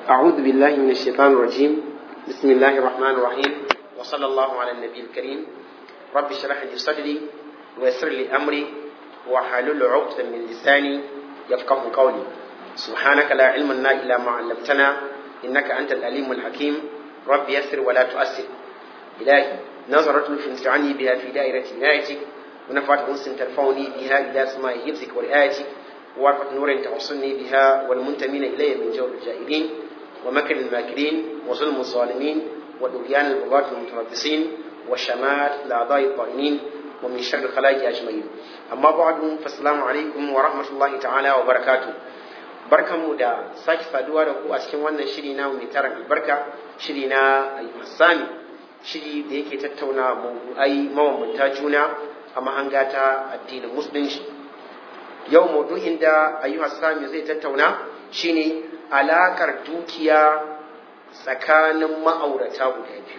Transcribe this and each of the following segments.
أعوذ بالله من الشيطان الرجيم. بسم الله الرحمن الرحيم، وصلى الله على النبي الكريم. رب اشرح لي صدري ويسر لي أمري واحلل عقدة من لساني يفقه قولي. سبحانك لا علم لنا إلا ما علمتنا إنك أنت العليم الحكيم. رب يسر ولا تؤسر. إلهي نظرة تمتعني بها في دائرة عنايتك، ونفعت أنس ترفعني بها إلى سماء حفظك ورعايتك، وارفع نور توصلني بها والمنتمين إلي من جور الجائرين ومكر الماكرين وظلم الظالمين ودغيان البغاة المتربصين وشمات الأعضاء الطائنين ومن شر الخلائق أجمعين. أما بعد، فالسلام عليكم ورحمة الله تعالى وبركاته. barkanmu da sake saduwa da ku a cikin wannan shiri na mai tarin albarka, shiri na Sami, shiri da yake tattauna mawdu'ai mabambanta juna a mahanga ta addinin musulunci. Yau maudu'in da ayyuhar Sami zai tattauna shine alakar dukiya tsakanin ma'aurata guda biyu.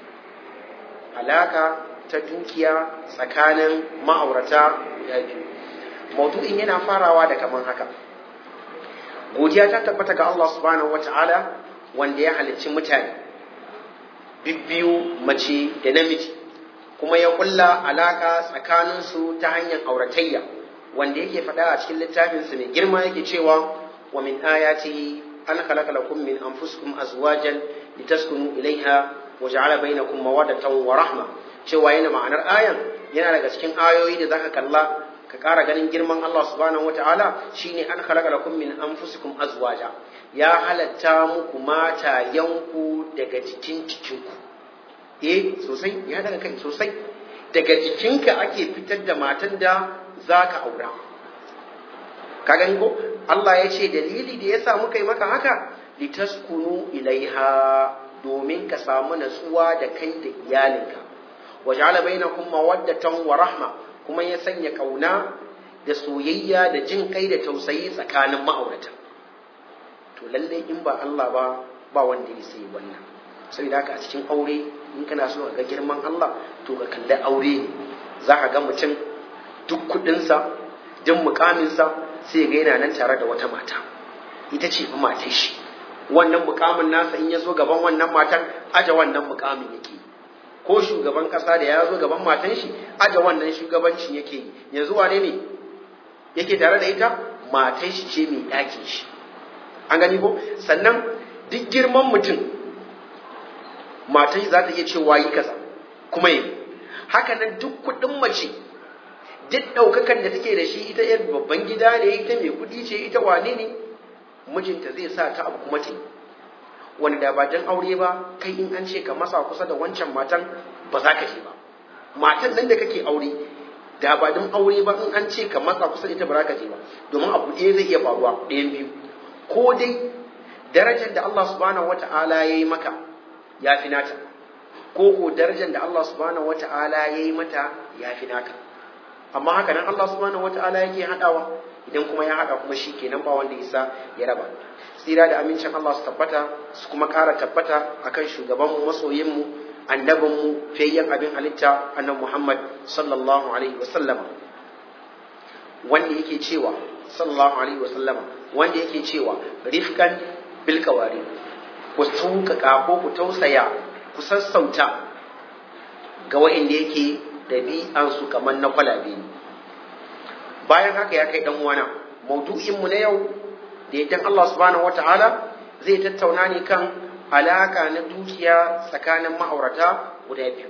Alaka ta dukiya tsakanin ma'aurata guda biyu. Maudu'in yana farawa da kaman haka. Godiya ta tabbata ga Allah subhanahu wata'ala wanda ya halicci mutane bibbiyu, mace da namiji, kuma ya kulla alaka tsakaninsu ta hanyar auratayya, wanda yake faɗa a cikin littafinsa mai girma yake cewa wa min ayatihi an khalaqa lakum min anfusikum azwajan litaskunu ilaiha wa ja'ala bainakum mawaddatan wa rahma. Cewa yana ma'anar ayan, yana daga cikin ayoyi da zaka kalla ka ƙara ganin girman Allah subhanahu wata'ala shine an khalaqa lakum min anfusikum azwaja, ya halatta muku matayanku daga jikin cikinku. Sosai, ya daga kai sosai, daga jikinka ake fitar da matan da zaka aura. Ka gani ko? Allah ya ce dalili da yasa muka yi maka haka litaskunu ilaiha, domin ka samu natsuwa da kai da iyalinka. Waja'ala bainakum mawaddatan wa rahma, kuma ya sanya kauna da soyayya da jin kai da tausayi tsakanin ma'aurata. To lalle in ba Allah ba wanda ya sai wannan. Saboda haka a cikin aure, in kana so ka ga girman Allah, to ka kalli aure ne. Za ka ga mutum duk kudinsa, jin mukaminsa, sai ga yana nan tare da wata mata, ita ce fa matar shi. Wannan mukamin nasa in ya zo gaban wannan matan, aje wannan mukamin yake. Ko shugaban kasa da ya zo gaban matan shi, aje wannan shugabancin yake yi. Yanzu wane ne yake tare da ita? Matan shi ce mai ɗakin shi. An gani ko? Sannan duk girman mutum, matan shi za ta iya cewa yi kaza kuma yi. Haka nan duk kuɗin mace, duk ɗaukakan da take da shi, ita yar babban gida ne, ita mai kuɗi ce, ita wane ne, mijinta zai sa ta abu kuma ta yi. Wani da ba dan aure ba, kai in an ce ka masa kusa da wancan matan ba za ka je ba. Matan nan da kake aure, da ba dan aure ba, in an ce ka masa kusa da ita ba za ka je ba. Domin abu ɗaya zai iya faruwa, ɗayan biyu. Ko dai darajar da Allah subhanahu wata'ala ya yi maka ya fi nata, ko darajar da Allah subhanahu wata'ala ya yi mata ya fi naka. Amma haka nan Allah subhanahu wata'ala yake haɗawa, idan kuma ya haɗa kuma shi kenan ba wanda isa ya raba. Tsira da amincin Allah su tabbata, su kuma ƙara tabbata akan shugabanmu, masoyinmu, annabinmu, fiyayyen abin halitta, annabi Muhammad sallallahu alaihi wa sallama, wanda yake cewa sallallahu alaihi wa sallama, wanda yake cewa rifkan bil qawari, ku sauƙaƙa ko ku tausaya, ku sassauta ga wa'inda yake ɗabi'ansu kamar na kwalabe ne. Bayan haka ya kai ɗan uwana, maudu'inmu na yau da yadda Allah subhanahu wata'ala zai tattauna ne kan alaka na dukiya tsakanin ma'aurata guda biyu.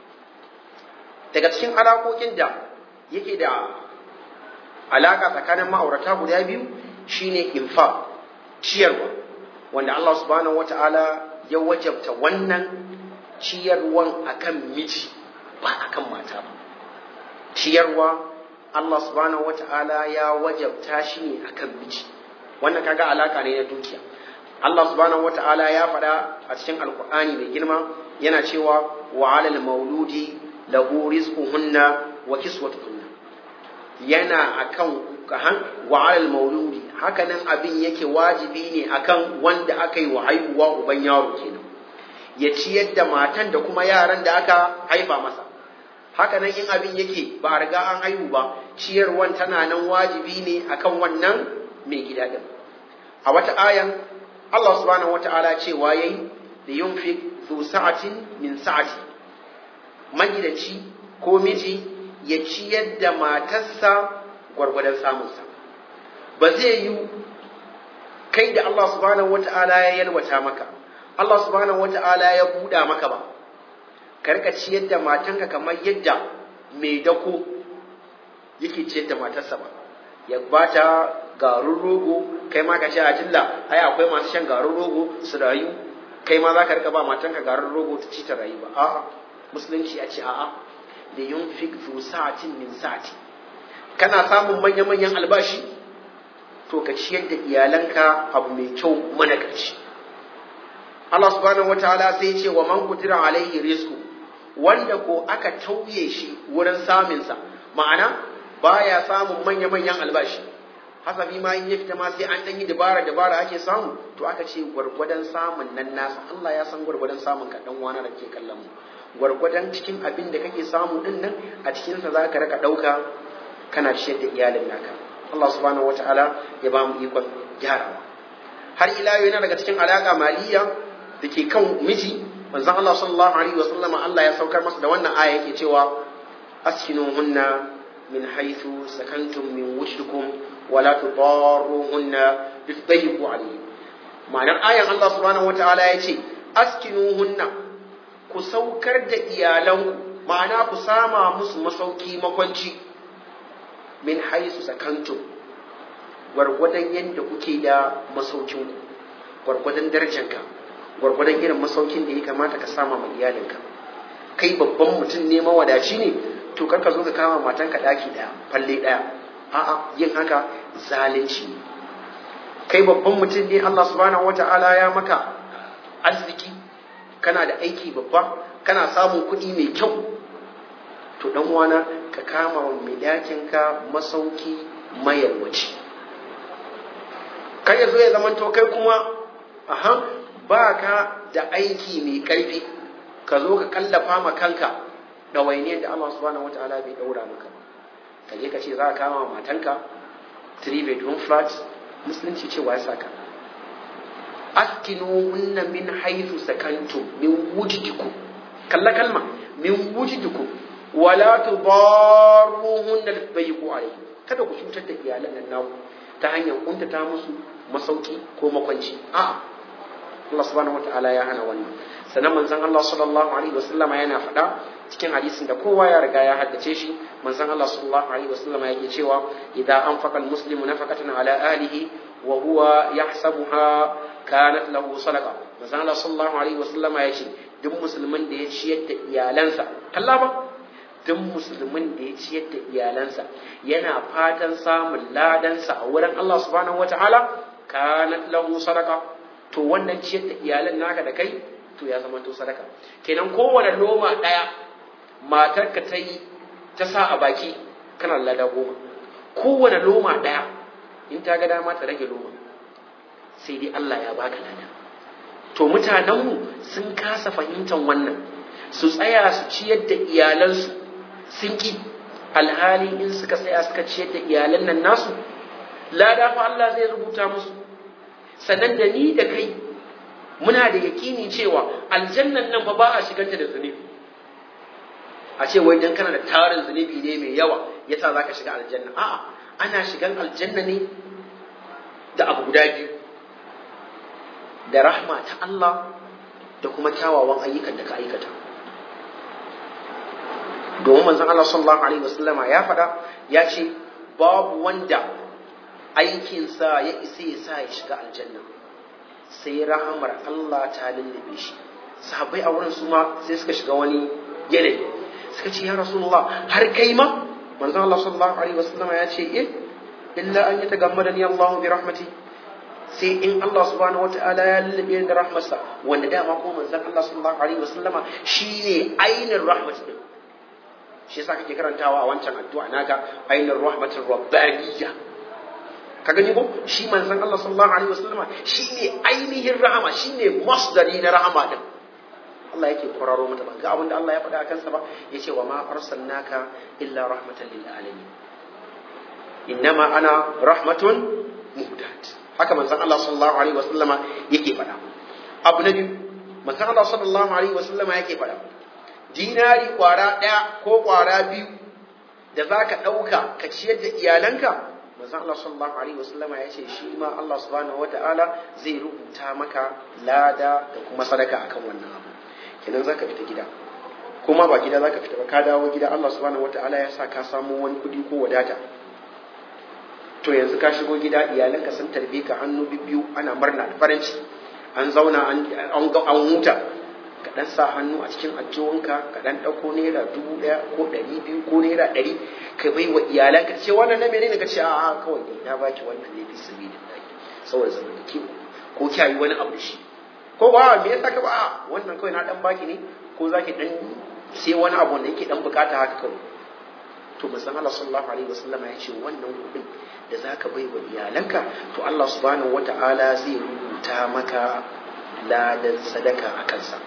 Daga cikin alakokin da yake da alaka tsakanin ma'aurata guda biyu shine infaq, ciyarwa, wanda Allah subhanahu wata'ala ya wajabta wannan ciyarwan akan miji ba akan mata ba. Ciyarwa Allah subhanahu wata'ala ya wajabta shi ne akan miji. Wannan kaga alaka ne na dukiya. Allah subhanahu wata'ala ya faɗa a cikin alkur'ani mai girma, yana cewa wa 'alal mauludi lahu rizquhunna wa kiswatuhunna. Yana akan wa 'alal mauludi, hakanan abin yake wajibi ne akan wanda aka yi wa haihuwa, uban yaro kenan, ya ciyar da matan da kuma yaran da aka haifa masa. Hakanan in abin yake ba a riga an haihu ba, ciyarwan tana nan wajibi ne akan wannan mai gida din. A wata ayan Allah subhanahu wata'ala cewa yayi da yunfiq zu sa'atin min sa'ati, magidanci ko miji ya ciyar da matarsa gwargwadon samunsa. Ba zai yi kai da Allah subhanahu wata'ala ya yalwata maka, Allah subhanahu wata'ala ya buɗa maka ba, ka rika ciyar da matanka kamar yadda mai dako yake ciyar da matarsa ba, ya bata garin rogo, kai ma ka ce a jilla ai akwai masu shan garin rogo su rayu, kai ma za ka rika ba matanka garin rogo ta ci ta rayu ba. A'a, musulunci ya ce a'a, da yunfiq zu sa'atin min sa'ati. Kana samun manya-manyan albashi, to ka ciyar da iyalanka abu mai kyau managarci. Allah subhanahu wataala sai ce wa man qudira alaihi rizqu, wanda ko aka tauye shi wurin samunsa, ma'ana baya samun manya-manyan albashi, hasabi ma in ya fita ma sai an dan yi dabara ake samu, to aka ce gwargwadon samun nan nasa. Allah ya san gwargwadon samun ka dan wani da ke kallon mu, gwargwadon cikin abin da kake samu din nan a cikin sa zaka raka dauka kana ciyar da iyalin naka. Allah subhanahu wataala ya ba mu ikon gyarawa. Har ila yau yana daga cikin alaka maliya da ke kan miji, manzon Allah sallallahu alaihi wasallam Allah ya saukar masa da wannan aya yake cewa askinuhunna min haythu sakantum min wujdikum wa la tudarruhunna bitayyibu alayhi. Ma'anar ayan Allah subhanahu wataala ya ce askinuhunna, ku saukar da iyalanku, ma'ana ku sama musu masauki makwanci, min haisu sakantum, gwargwadon yadda kuke da masaukinku, gwargwadon darajanka, gwargwadon irin masaukin da ya kamata ka sama ma iyalinka. Kai babban mutum ne, mawadaci ne, to kar ka zo ka kama matanka daki daya, falle daya. A'a, yin haka zalunci ne. Kai babban mutum ne, Allah subhanahu wata'ala ya maka arziki, kana da aiki babba, kana samun kuɗi mai kyau, to dan uwana ka kama wa mai ɗakinka masauki mayarwaci. Kai ya zo ya zamanto kai kuma ba ka da aiki mai ƙarfi, ka zo ka kallafa ma kanka ɗawainiyar da Allah subhanahu wata'ala bai ɗaura maka ba. Ka je ka ce za ka kama wa matanka 3 bedroom flat, musulunci cewa ya saka. Askinuhunna min haythu sakantum min wujdikum, kalla kalma min wujdikum, wala tudarruhunna litbayyiqu alayhi. Kada ku cutar da iyalan nan naku ta hanyar kuntata musu masauki ko makwanci. A'a, Allah subhanahu wataala ya hana wannan. Sannan manzon Allah sallallahu alaihi wasallama yana faɗa cikin hadisin da kowa ya riga ya haddace shi. Manzon Allah sallallahu alaihi wasallama yake cewa idza anfaqa almuslimu nafaqatan ala ahlihi wa huwa yahsabuha kanat lahu sadaqa. Manzon Allah sallallahu alaihi wasallama ya ce duk musulmin da ya ciyar da iyalansa, kalla ba, duk musulmin da ya ciyar da iyalansa yana fatan samun ladansa a wurin Allah subhanahu wataala, kanat lahu sadaqa, to wannan ciyar da iyalan naka da kai to ya zama to sadaka. Kenan kowane loma daya matarka ta yi ta sa a baki, kana lada 10. Kowane loma daya in ta ga dama ta rage loma, sai dai Allah ya baka lada. To mutanenmu sun kasa fahimtar wannan, su tsaya su ciyar da iyalansu sun ki, alhali in suka tsaya suka ciyar da iyalan nan nasu, lada fa Allah zai rubuta musu. Sannan da ni da kai muna da yakini cewa aljannan nan fa ba a shiganta da zunubi. A ce wai dan kana da tarin zunubi ne mai yawa yasa zaka shiga aljanna. A'a, ana shigan aljanna ne da abu guda biyu, da rahma ta Allah da kuma kyawawan ayyukan da ka aikata. Domin manzon Allah sallallahu alaihi wasallama ya faɗa, ya ce babu wanda aikinsa ya isa ya sa ya shiga aljanna sai rahamar Allah ta lullube shi. Sahabbai a wurin su ma sai suka shiga wani yanayi, suka ce ya Rasulullah, har kai ma? Manzon Allah sallallahu alaihi wasallama ya ce illa an yatagammadani Allah bi rahmati, sai in Allah subhanahu wataala ya lullube da rahmarsa, wanda dama ko manzon Allah sallallahu alaihi wasallama shine ainin rahmat din. Shi yasa kake karantawa a wancan addu'a naka ainin rahmatir rabbaniyya. Ka gani ko shi manzon Allah sallallahu alaihi wasallama shine ainihin rahama, shine masdari na rahama din. Allah yake kwararo mata, ban ga abin da Allah ya faɗa akan sa ba, yace wa ma arsalnaka illa rahmatan lil alamin, innama ana rahmatun muhdat. haka manzon Allah sallallahu alaihi wasallama yake faɗa. Abu na biyu, manzon Allah sallallahu alaihi wasallama yake faɗa, dinari kwara ɗaya ko kwara biyu da zaka ɗauka ka ciyar da iyalanka, manzon Allah sallallahu alaihi wasallama ya ce shi ma Allah subhanahu wataala zai rubuta maka lada da kuma sadaka akan wannan abu. Kenan zaka fita gida, kuma ba gida zaka fita ba, ka dawo gida Allah subhanahu wataala ya sa ka samu wani kuɗi ko wadata, to yanzu ka shigo gida iyalanka sun tarbe ka hannu biyu, ana murna da farin ciki, an zauna an huta, ka dan sa hannu a cikin ajiyonka, ka dan dauko naira 1000 ko 200 ko naira 100 ka bai wa iyalanka, ce wannan na menene, ka ce a'a kawai na baki wannan ne fi sabilillah saboda zamantakewa, ko kiyaye wani abu da shi, ko ba me yasa ka ba wannan kawai na dan baki ne, ko zaki dan sai wani abu da yake dan bukata haka kawai. To manzon Allah sallallahu alaihi wasallam ya ce wannan kuɗin da zaka bai wa iyalanka, to Allah subhanahu wata'ala zai rubuta maka ladan sadaka a kansa.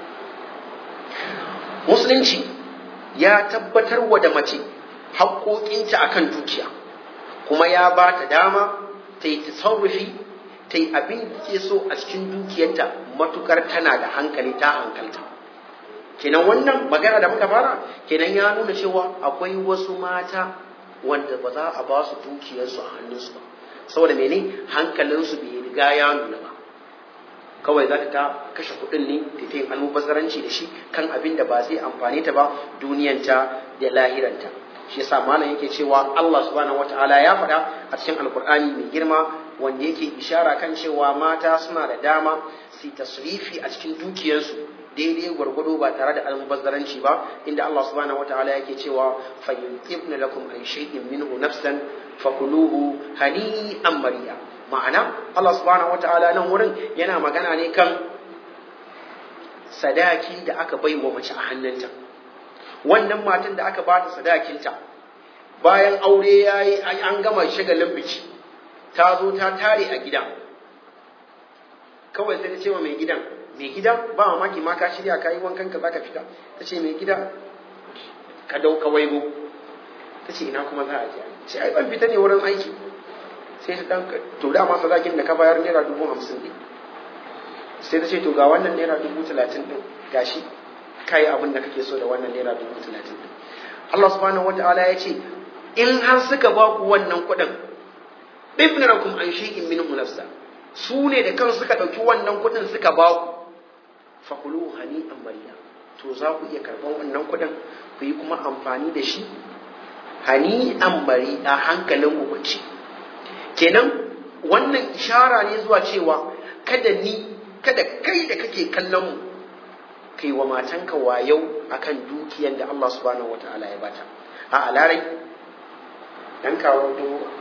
Musulunci ya tabbatar wa da mace haƙoƙinta akan dukiya, kuma ya ba ta dama ta yi tasarrufi, ta yi abin da ke so a cikin dukiyarta matukar tana da hankali, ta hankalta. Kenan wannan magana da muka fara kenan ya nuna cewa akwai wasu mata wanda ba za a ba su dukiyarsu a hannunsu ba, saboda mene, hankalinsu bai riga ya nuna ba, kawai za ta kashe kuɗin ne da ta yin almubazzaranci da shi kan abin da ba zai amfane ta ba duniyanta da lahiranta. Shi yasa malam yake cewa Allah subhanahu wataala ya faɗa a cikin alkur'ani mai girma, wanda yake ishara kan cewa mata suna da dama su tasrifi a cikin dukiyarsu daidai gwargwado ba tare da almubazzaranci ba, inda Allah subhanahu wataala yake cewa fa yunqibna lakum an shay'in minhu nafsan fakuluhu hani'an mariya. Ma'ana Allah subhanahu wataala nan wurin yana magana ne kan sadaki da aka bai wa mace a hannunta. Wannan matan da aka bata sadakinta bayan aure yayi an gama shagalin biki, ta zo ta tare a gida, kawai sai ta ce wa mai gida ba mamaki ma ka shirya ka yi wankan ka zaka fita, ta ce mai gida ka dauka waigo, ta ce ina kuma za a je, ce ai ban fita ne wurin aiki, sai ta dan to dama sadakin da ka bayar naira 50,000 ne, sai ta ce to ga wannan naira 30,000 din gashi kai abin da kake so da wannan naira 30,000 din. Allah subhanahu wataala ya ce in har suka ba ku wannan kuɗin, ibnarakum an shay'in minhu nafsa, su ne da kansu suka ɗauki wannan kuɗin suka ba ku, fakulu hani'an mariya, to za ku iya karɓar wannan kuɗin ku yi kuma amfani da shi hani'an mariya, hankalin ku kwace. Kenan wannan ishara ne zuwa cewa kada kai da kake kallon mu kai wa matanka wayau akan dukiyar da Allah subhanahu wataala ya bata. A alarai dan kawo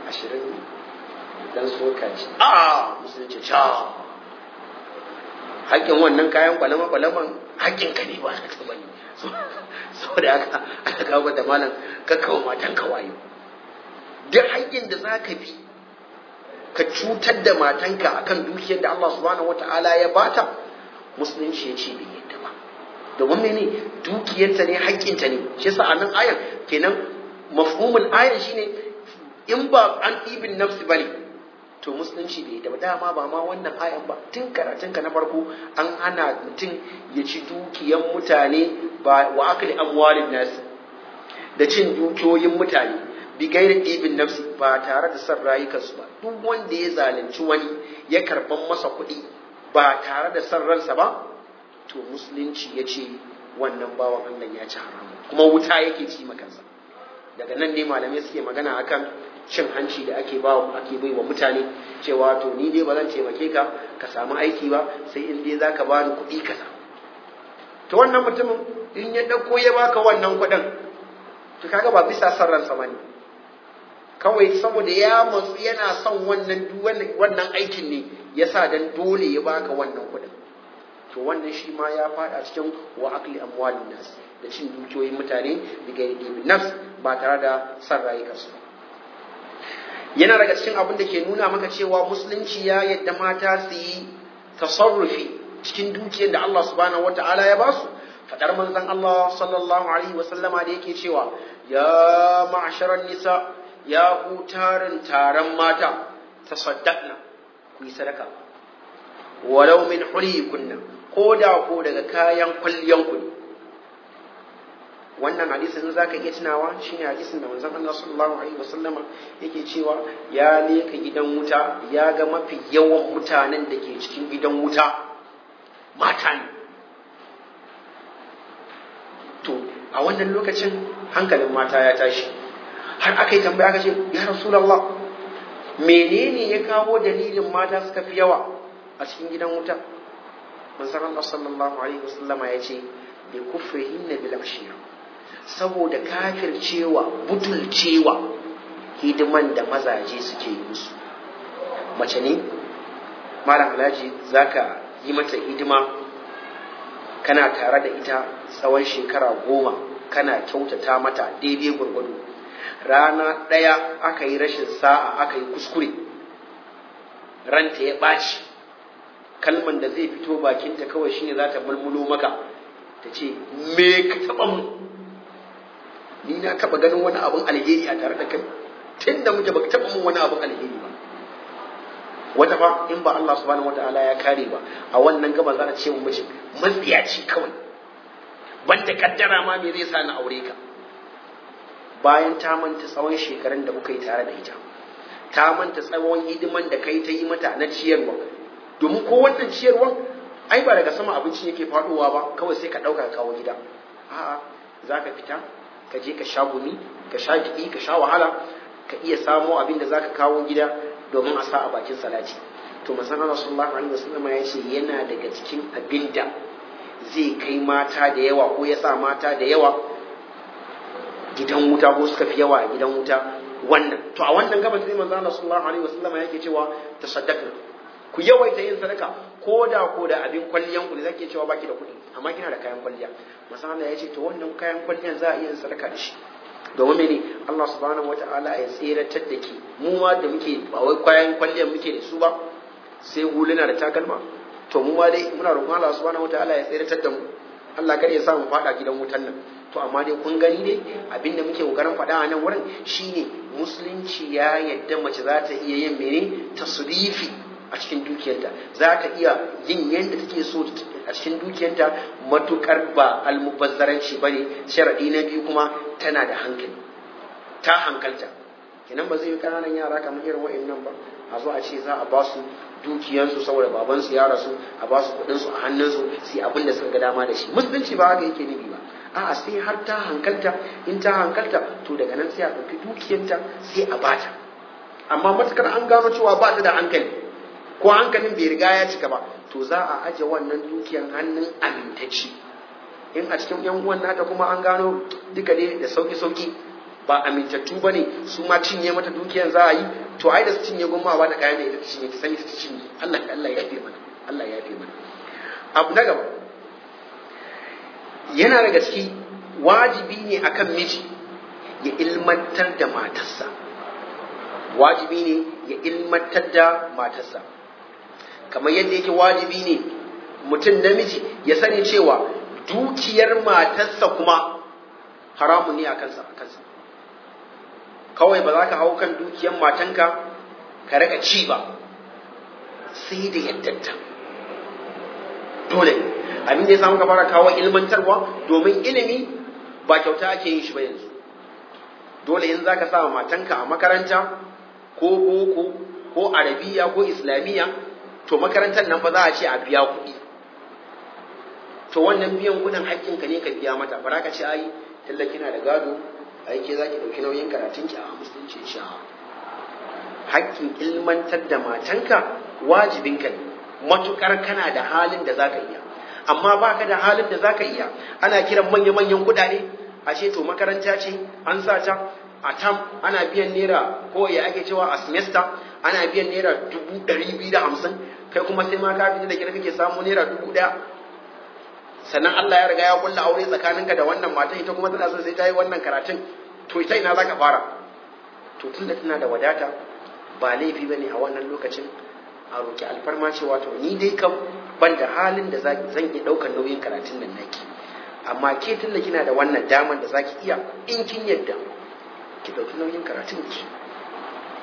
20 dan sokaci, musulunci ca haƙƙin wannan kayan kwalama-kwalaman haƙƙin ka ne ba na ta bane, saboda haka aka kawo da malam kakkawa matanka wayo. Duk haƙƙin da za ka bi ka cutar da matanka akan dukiyar da Allah subhanahu wataala ya bata, musulunci ya ce bai yadda ba, domin mene, dukiyarta ne, haƙƙinta ne. Shi yasa a nan ayan kenan mafhumul ayan shine in ba an ibin nafsi bane, to musulunci bai yadda ba. Dama ba ma wannan ayan ba, tun karatunka na farko an hana mutum ya ci dukiyan mutane ba wa akli amwalin nasi, da cin dukiyoyin mutane bi gairi ibin nafsi, ba tare da son rayukansu ba. Duk wanda ya zalunci wani ya karban masa kuɗi ba tare da son ransa ba, to musulunci ya ce wannan bawan Allah ya ci haramu, kuma wuta yake ci makansa. Daga nan ne malamai suke magana akan cin hanci da ake bai wa mutane, cewa to ni dai ba zan taimake ka ka samu aiki ba sai in dai zaka bani kuɗi kaza. To wannan mutumin in ya dauko ya baka wannan kuɗin, to kaga ba bisa son ransa bane, kawai saboda ya matsu yana son wannan aikin ne yasa dan dole ya baka wannan kuɗin. To wannan shi ma ya fada cikin wa akli amwalin nas, da cin dukiyoyin mutane daga ibn nafs ba tare da san rayukansu ba. Yana daga cikin abin da ke nuna maka cewa musulunci ya yadda mata su yi tasarrufi cikin dukiyar da Allah subhanahu wata'ala ya basu, fadar manzon Allah sallallahu alaihi wa sallama da yake cewa ya ma'sharan nisa, ya ku taron mata, tasaddaqna, ku yi sadaka walau min hulikunna ko da ko daga kayan kwalliyan ku wannan hadisin zaka iya tunawa shine hadisin da manzon Allah sallallahu alaihi wasallama yake cewa ya leka gidan wuta ya ga mafi yawan mutanen da ke cikin gidan wuta mata ne to a wannan lokacin hankalin mata ya tashi har aka yi tambaya aka ce ya rasulullah menene ya kawo dalilin mata suka fi yawa a cikin gidan wuta manzon Allah sallallahu alaihi wasallama ya ce bi kufrihinna bil ashira saboda kafircewa butulcewa hidiman da mazaje suke yi musu mace ne malam alhaji zaka yi mata hidima kana tare da ita tsawon shekara 10 kana kyautata mata daidai gurgudu rana ɗaya aka yi rashin sa'a aka yi kuskure ranta ya ɓaci kalman da zai fito bakinta kawai shine za ta mulmulo maka ta ce me ka taɓa mu ni na taɓa ganin wani abun alheri a tare da kai tun da muke baka taɓa mun wani abun alheri ba wata fa in ba Allah subhanahu wataala ya kare ba a wannan gaba za ta ce mu mace matsiyaci kawai banda kaddara ma me zai sa na aure ka bayan ta manta tsawon shekarun da muka yi tare da ita ta manta tsawon hidiman da kai ta yi mata na ciyarwa domin ko wannan ciyarwan ai ba daga sama abinci yake faduwa ba kawai sai ka dauka kawo gida a'a zaka fita ka je ka sha gumi ka sha jiki ka sha wahala ka iya samo abin da zaka kawo gida domin a sa a bakin salati to manzon Allah sallallahu alaihi wasallam ya ce yana daga cikin abin da zai kai mata da yawa ko ya sa mata da yawa gidan wuta ko suka fi yawa a gidan wuta wannan to a wannan gaban sai manzon Allah sallallahu alaihi wasallam yake cewa tasaddaqu ku yawaita yin sadaka ko da abin kwalliyan ku da zake cewa baki da kuɗi amma kina da kayan kwalliya manzon Allah ya ce to wannan kayan kwalliyan za a iya yin sadaka da shi domin mene Allah subhanahu wataala ya tseratar da ke mu ma da muke ba wai kayan kwalliyan muke da su ba sai huluna da takalma to mu ma dai muna roƙon Allah subhanahu wataala ya tseratar da mu Allah kar ya sa mu fada gidan wutan nan to amma dai kun gani dai abinda muke kokarin faɗa a nan wurin shine musulunci ya yadda mace za ta iya yin mene tasrifi a cikin dukiyarta za ta iya yin yadda take so a cikin dukiyarta matukar ba almubazzaranci bane sharadi na biyu kuma tana da hankali ta hankalta kenan ba zai yi kananan yara kamar irin wa'annan ba a zo a ce za a ba su dukiyansu saboda babansu ya rasu a ba su kuɗinsu a hannunsu sai abin da suka ga dama da shi musulunci ba haka yake nufi ba a'a sai har ta hankalta in ta hankalta to daga nan sai a ɗauki dukiyanta sai a bata amma matukar an gano cewa ba ta da hankali ko hankalin bai riga ya cika ba to za a aje wannan dukiyan hannun amintacci in a cikin yan uwan nata kuma an gano duka ne da sauki ba amintattu ba ne su ma cinye mata dukiyan za a yi to ai da su cinye goma ba da kayan da ita ta cinye ta sani ta cinye Allah ya fi mana Allah ya fi mana abu na gaba yana daga ciki wajibi ne akan miji ya ilmantar da matarsa wajibi ne ya ilmantar da matarsa kamar yadda yake wajibi ne mutum namiji ya sani cewa dukiyar matarsa kuma haramun ne a kansa kawai ba za ka hau kan dukiyar matanka ka raka ci ba sai da yaddanta dole abin da ya samu ka fara kawo ilmantarwa domin ilimi ba kyauta ake yin shi ba yanzu dole in za ka sa matanka a makaranta ko boko ko arabiya ko islamiyya to makarantar nan ba za a ce a biya kuɗi to wannan biyan kuɗin haƙƙinka ne ka biya mata ba za ka ce ai talla kina da gado ai ke za ki ɗauki nauyin karatunki a musulunci sha haƙƙin ilmantar da matanka wajibinka ne matuƙar kana da halin da za ka iya amma ba ka da halin da za ka iya ana kiran manya-manyan kuɗaɗe a ce to makaranta ce an sa ta a tam ana biyan naira ko ya ake cewa a semester ana biyan naira 250 kai kuma sai ma ka fita da kira kake samu naira 1000 sannan Allah ya riga ya kulla aure tsakaninka da wannan matan ita kuma tana son sai ta yi wannan karatun to ita ina zaka fara to tunda tana da wadata ba laifi bane a wannan lokacin a roki alfarma cewa to ni dai kam ban da halin da zan iya daukar nauyin karatun nan naki amma ke tunda kina da wannan daman da zaki iya in kin yadda ki dauki nauyin karatun ki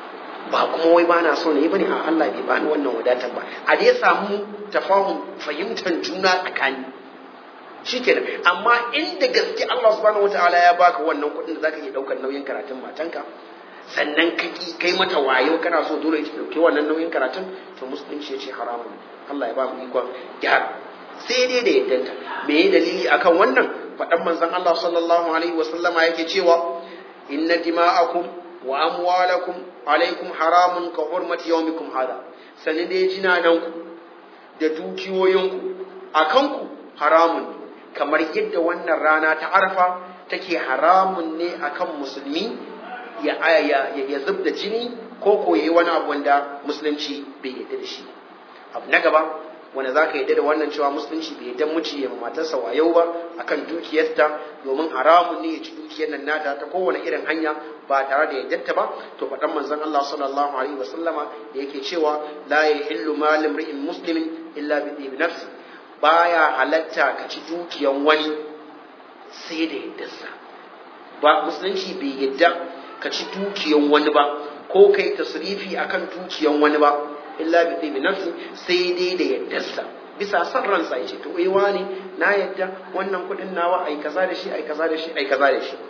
ba kuma wai ba na so ne bane a Allah bai bani wannan wadatar ba a dai samu tafahum fahimtar juna tsakani shikenan. Amma inda gaske Allah subhanahu wataala ya baka wannan kuɗin da zaka iya daukar nauyin karatun matanka, sannan ka kai mata wayo kana so dole ita dauke wannan nauyin karatun, to musulunci ya ce haramun. Allah ya ba mu ikon gyara sai dai da yaddanta. Me yi dalili akan wannan? Faɗan manzon Allah sallallahu alaihi wasallama yake cewa inna dima'akum wa amwalakum alaikum haramun ka hurmati yawmikum hada. Sanin dai jinananku da dukiyoyinku akanku haramun kamar yadda wannan rana ta Arafa take haramun ne akan musulmi ya zub da jini ko koyi wani abu wanda musulunci bai yadda da shi. Abu na gaba wanda za ka yadda da wannan cewa musulunci bai yadda miji ya matarsa wayau ba akan dukiyarta, domin haramun ne ya ci dukiyar nan nata ta kowane irin hanya ba tare da yadda ba. To faɗan manzon Allah sallallahu alaihi wasallama da yake cewa la yahillu malim ri'in muslimin illa bi nafsi, baya halatta ka ci dukiyan wani sai da yaddarsa. Ba musulunci bai yadda ka ci dukiyan wani ba ko kai tasrifi akan dukiyan wani ba illa bi nafsi, sai dai da yaddarsa bisa san ransa. Yace to wani na yadda wannan kudin nawa ai kaza da shi ai kaza da shi ai kaza da shi.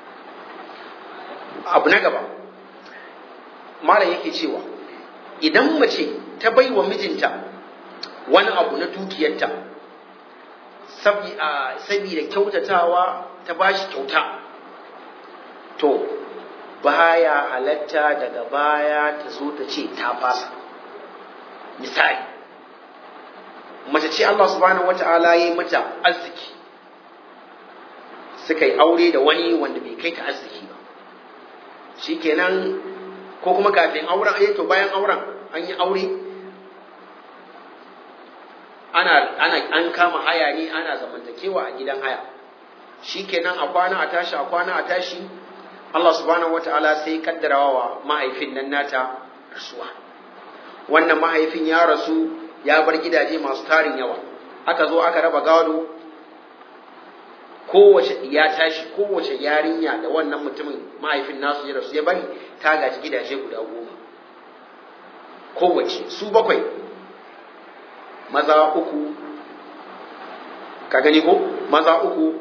Abu na gaba malam yake cewa idan mace ta baiwa mijinta wani abu na dukiyarta saboda kyautatawa, ta bashi kyauta, to baya halatta daga baya ta zo ta ce ta fasa. Misali, mace ce Allah subhanahu wata'ala ya yi mata arziki, suka yi aure da wani wanda bai kai ta arziki ba, shikenan ko kuma kafin auren, to bayan auren an yi aure an kama haya ne, ana zamantakewa a gidan haya, shikenan a kwana a tashi a kwana a tashi, Allah subhanahu wata'ala sai kaddarawa wa mahaifin nan nata rasuwa. Wannan mahaifin ya rasu ya bar gidaje masu tarin yawa, aka zo aka raba gado, kowace ya tashi, kowace yarinya da wannan mutumin mahaifin nasu ya rasu ya bari ta gaji gidaje guda 10, kowace su 7, maza 3, ka gani ko maza 3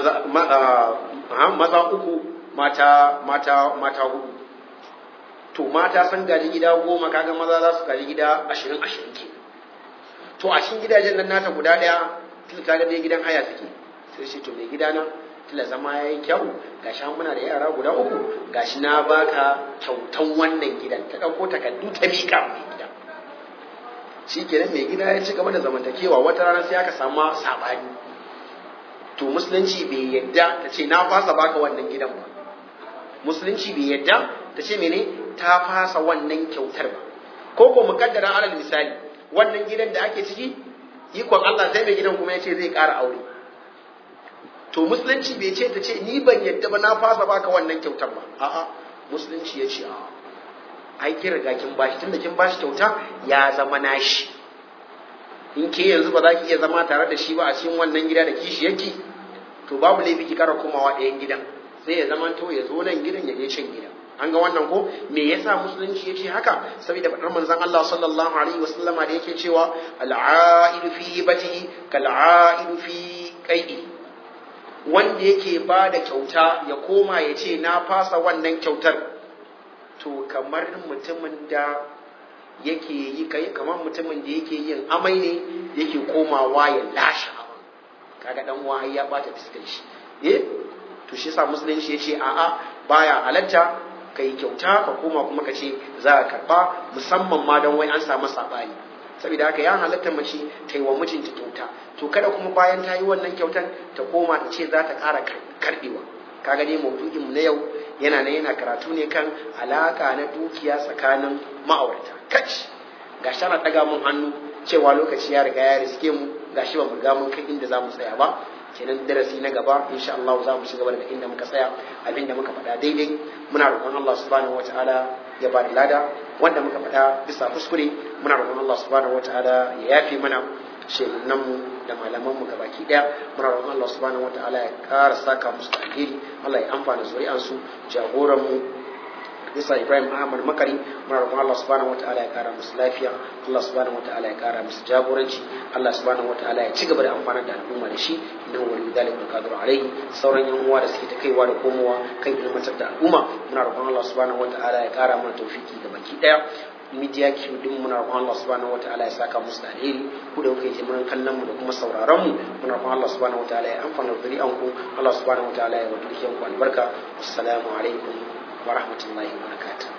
maza 3 mata 4. To mata sun gaji gida 10, kaga maza za su gaji gida 20 ke. To a cikin gidajen nan nata guda daya, tun kaga dai gidan haya suke, sai shi to mai gida na tilla zama yayi kyau, gashi an muna da yara guda 3, gashi na baka kyautan wannan gidan. Ta dauko takardu ta mika mai gida. Shikenan mai gida ya ci gaba da zamantakewa, wata rana sai aka samu sabani. To musulunci bai yadda ta ce na fasa baka wannan gidan ba. Musulunci bai yadda ta ce mene ta fasa wannan kyautar ba. Ko ko mukaddara alal misali wannan gidan da ake ciki, ikon Allah sai mai gidan kuma ya ce zai ƙara aure. To musulunci bai ce ta ce ni ban yadda ba na fasa baka wannan kyautar ba. A'a, musulunci ya ce a'a, ai kin riga kin bashi, tunda kin bashi kyauta ya zama nashi. In ke yanzu ba za ki iya zama tare da shi ba a cikin wannan gida da kishi yake, to babu laifi ki kara komawa ɗayan gidan, sai ya zama to ya zo nan gidan ya je can gidan. An ga wannan ko? Me yasa musulunci ya ce haka? Saboda faɗar manzon Allah sallallahu alaihi wasallama da yake cewa al'aidu fi hibatihi kal'aidu fi qai'i, wanda yake ba da kyauta ya koma ya ce na fasa wannan kyautar, to kamar mutumin da yake yi kamar mutumin da yake yin amai ne yake komawa ya lashe abu, kaga dan wahayi ya bata fiskar shi. To shi yasa musulunci ya ce a'a, baya halatta kai kyauta ka koma kuma ka ce za ka karba, musamman ma don wai an samu sabani. Saboda haka ya halatta mace ta yi wa mijinta kyauta, to kada kuma bayan ta yi wannan kyautan ta koma ta ce za ta ƙara karbewa. Kaga dai maudu'in mu na yau yana karatu ne kan alaka na dukiya tsakanin ma'aurata. Kaci gashi ana daga mun hannu cewa lokaci ya riga ya riske mu, gashi ba mu riga mun kai inda zamu tsaya ba. Kenan darasi na gaba insha Allah za mu ci gaba daga inda muka tsaya. Abinda muka faɗa daidai muna roƙon Allah subhanahu wataala ya ba da lada, wanda muka faɗa bisa kuskure muna roƙon Allah subhanahu wataala ya yafe mana, shehunanmu da malamanmu gabaki daya muna roƙon Allah subhanahu wataala ya ƙara saka musu alheri, Allah ya amfana zuri'ansu, jagoranmu bisa Ibrahim Ahmad Makari muna roƙon Allah subhanahu wataala ya kara musu lafiya, Allah subhanahu wataala ya kara musu jagoranci, Allah subhanahu wataala ya ci gaba da amfana da al'umma da shi innahu waliyyu dhalika qadiru alayhi. Sauran yan uwa da suke ta kaiwa da komowa kan ilmantar da al'umma muna roƙon Allah subhanahu wataala ya kara mana tawfiki ga baki daya. Media Q din muna roƙon Allah subhanahu wataala ya saka musu da alheri, ku da kuke ji mun kallon mu da kuma sauraron mu muna roƙon Allah subhanahu wataala ya amfana da zuri'an ku, Allah subhanahu wataala ya wadurkiyan ku albarka. Assalamu alaikum wa rahmatullahi wa barakatuh.